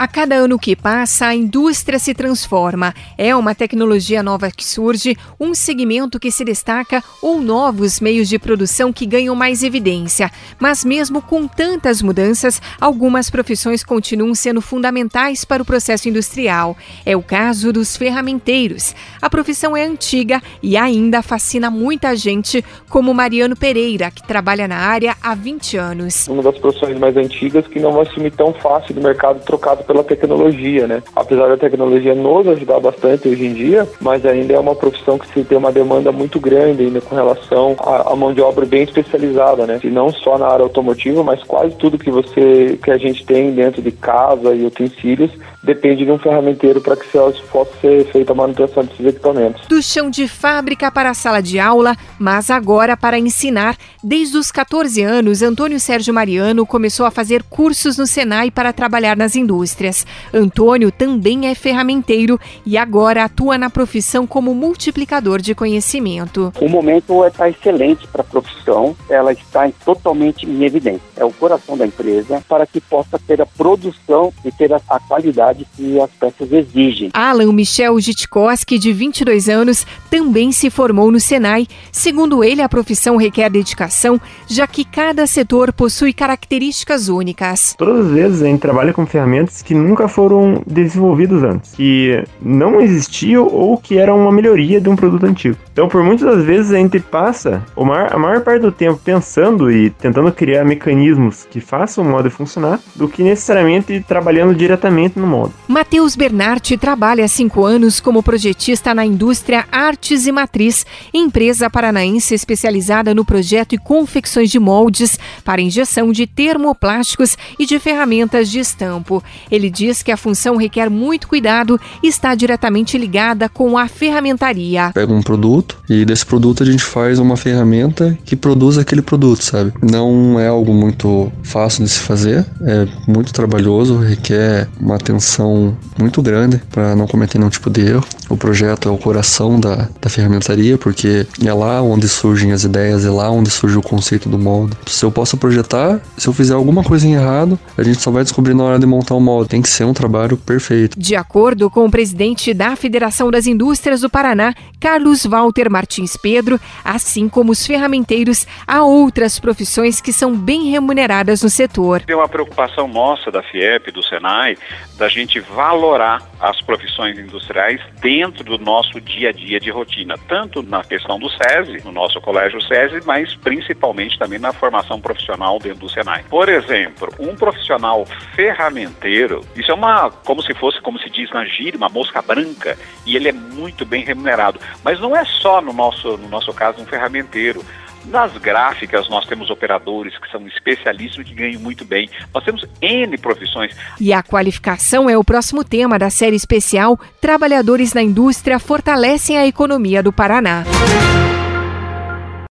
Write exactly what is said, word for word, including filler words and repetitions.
A cada ano que passa, a indústria se transforma. É uma tecnologia nova que surge, um segmento que se destaca ou novos meios de produção que ganham mais evidência. Mas mesmo com tantas mudanças, algumas profissões continuam sendo fundamentais para o processo industrial. É o caso dos ferramenteiros. A profissão é antiga e ainda fascina muita gente, como Mariano Pereira, que trabalha na área há vinte anos. Uma das profissões mais antigas que não vai sumir tão fácil do mercado trocado pela tecnologia, né? Apesar da tecnologia nos ajudar bastante hoje em dia, mas ainda é uma profissão que se tem uma demanda muito grande ainda com relação à, à mão de obra bem especializada, né? E não só na área automotiva, mas quase tudo que você que a gente tem dentro de casa e utensílios depende de um ferramenteiro para que possa ser feita a manutenção desses equipamentos. Do chão de fábrica para a sala de aula, mas agora para ensinar. Desde os catorze anos, Antônio Sérgio Mariano começou a fazer cursos no Senai para trabalhar nas indústrias. Antônio também é ferramenteiro e agora atua na profissão como multiplicador de conhecimento. O momento está excelente para a profissão, ela está totalmente em evidência. É o coração da empresa para que possa ter a produção e ter a, a qualidade que as peças exigem. Alan Michel Jitkowski, de vinte e dois anos, também se formou no Senai. Segundo ele, a profissão requer dedicação, já que cada setor possui características únicas. Todas as vezes a gente trabalha com ferramentas que nunca foram desenvolvidas antes, que não existiam ou que eram uma melhoria de um produto antigo. Então, por muitas das vezes, a gente passa a maior, a maior parte do tempo pensando e tentando criar mecanismos que façam o molde funcionar, do que necessariamente trabalhando diretamente no molde. Matheus Bernardi trabalha há cinco anos como projetista na indústria Artes e Matriz, empresa paranaense especializada no projeto e confecções de moldes para injeção de termoplásticos e de ferramentas de estampo. Ele diz que a função requer muito cuidado e está diretamente ligada com a ferramentaria. Pega um produto e desse produto a gente faz uma ferramenta que produz aquele produto, sabe? Não é algo muito fácil de se fazer, é muito trabalhoso, requer uma atenção muito grande para não cometer nenhum tipo de erro. O projeto é o coração da, da ferramentaria, porque é lá onde surgem as ideias, é lá onde surge o conceito do molde. Se eu posso projetar, se eu fizer alguma coisa errado, a gente só vai descobrir na hora de montar o molde. Tem que ser um trabalho perfeito. De acordo com o presidente da Federação das Indústrias do Paraná, Carlos Walter Martins Pedro, assim como os ferramenteiros, há outras profissões que são bem remuneradas no setor. Tem uma preocupação nossa da FIEP, do Senai, da gente valorar as profissões industriais dentro do nosso dia a dia de rotina, tanto na questão do SESI, no nosso colégio SESI, mas principalmente também na formação profissional dentro do Senai. Por exemplo, um profissional ferramenteiro, isso é uma, como se fosse, como se diz na gíria, uma mosca branca, e ele é muito bem remunerado. Mas não é só no nosso, no nosso caso um ferramenteiro. Nas gráficas nós temos operadores que são especialistas e que ganham muito bem. Nós temos N profissões. E a qualificação é o próximo tema da série especial Trabalhadores na Indústria Fortalecem a Economia do Paraná.